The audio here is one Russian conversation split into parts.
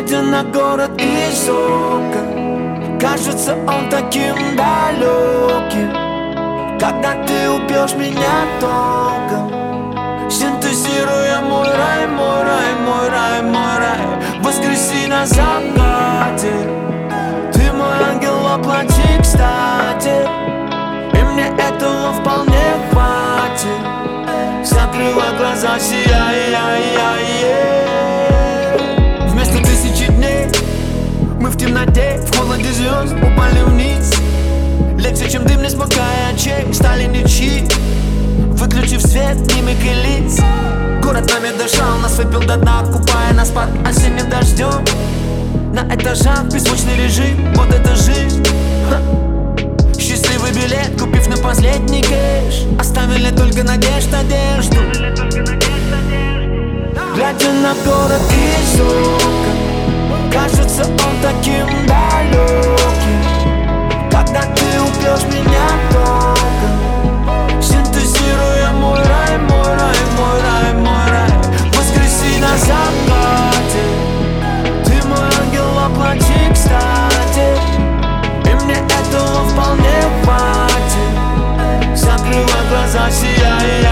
Глядя на город из окон, кажется он таким далеким. Когда ты убьешь меня током, синтезируя мой рай, мой рай, мой рай, мой рай. Воскреси на закате, ты мой ангел, воплоти кстати. И мне этого вполне хватит. Закрывай глаза, сияй, вместо тысячи дней мы в темноте, в холоде звезд упали вниз. Легче, чем дым, не смыкая очей, стали ничьи. Выключив свет, мимик и лиц. Город нами дышал, нас выпил до дна, купая нас под осенним дождем. На этажах беззвучный режим, вот это жизнь. Счастливый билет, купив на последний кэш. Оставили только надежду. Глядя на город из окон, кажется он таким далеким. Когда ты убьешь меня током, синтезируя мой рай, мой рай, мой рай, мой рай. Воскреси на закате, ты мой ангел, воплоти кстати. И мне этого вполне хватит. Закрывай глаза, сияй,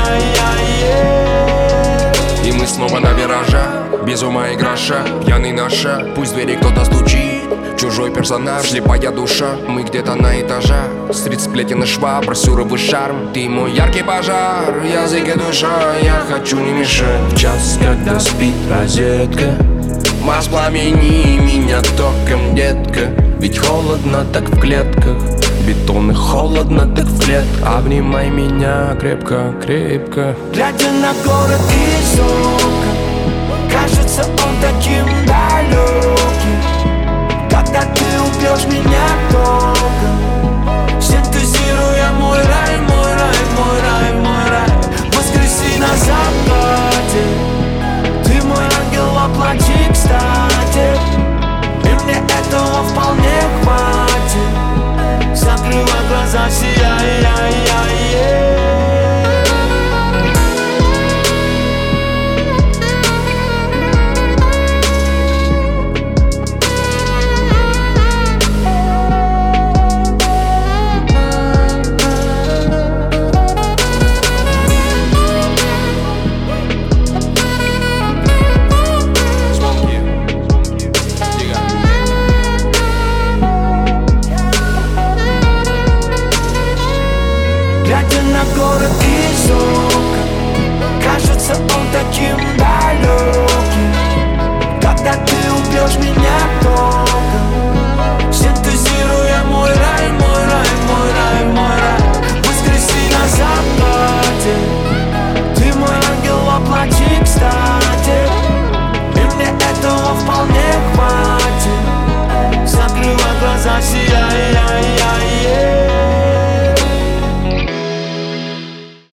И мы снова на виражах, без ума и гроша. Пьяный наша, пусть в двери кто-то стучит. Чужой персонаж, слепая душа. Мы где-то на этажах, средь сплетен и швабр, сюровый шарм. Ты мой яркий пожар, язык и душа. Я хочу не мешать. В час, когда спит розетка, воспламени меня током, детка. Ведь холодно так в клетках, бетон и холодно так в клетках. Обнимай меня крепко, крепко. Глядя на город из окон, кажется он таким далеким. Когда ты убьешь меня током, синтезируя мой рай, мой рай, мой рай, мой рай. Воскреси на закате, ты мой ангел, воплоти кстати. И мне этого вполне хватит. Закрывай глаза, сияй, глядя на город из окон, кажется он таким далеким. Когда ты убьешь меня током, синтезируя мой рай, мой рай, мой рай, мой рай. Воскреси на закате, ты мой ангел, воплоти кстати. И мне этого вполне хватит. Закрывай глаза, сияй.